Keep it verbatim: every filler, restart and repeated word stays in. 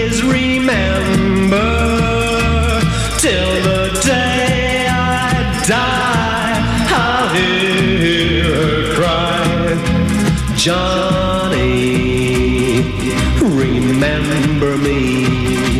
always remember till the day I die. I'll hear her cry, Johnny, remember me.